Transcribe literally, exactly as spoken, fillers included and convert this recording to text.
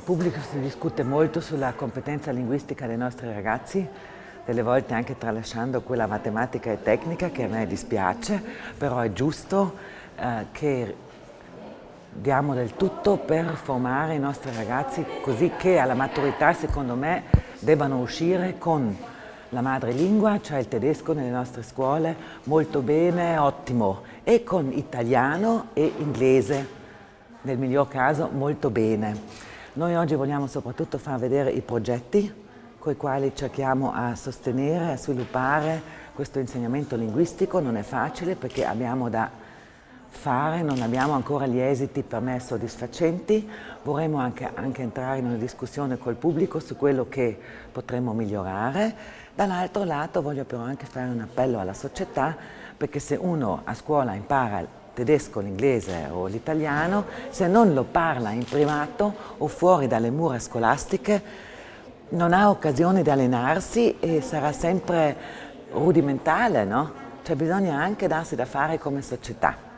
pubblico si discute molto sulla competenza linguistica dei nostri ragazzi, delle volte anche tralasciando quella matematica e tecnica che a me dispiace, però è giusto eh, che diamo del tutto per formare i nostri ragazzi così che alla maturità, secondo me, debbano uscire con la madrelingua, cioè il tedesco nelle nostre scuole, molto bene, ottimo, e con italiano e inglese, nel miglior caso, molto bene. Noi oggi vogliamo soprattutto far vedere i progetti con i quali cerchiamo a sostenere, a sviluppare questo insegnamento linguistico. Non è facile perché abbiamo da fare, non abbiamo ancora gli esiti per me soddisfacenti. Vorremmo anche, anche entrare in una discussione col pubblico su quello che potremmo migliorare. Dall'altro lato voglio però anche fare un appello alla società, perché se uno a scuola impara il tedesco, l'inglese o l'italiano, se non lo parla in privato o fuori dalle mura scolastiche, non ha occasione di allenarsi e sarà sempre rudimentale, no? Cioè bisogna anche darsi da fare come società.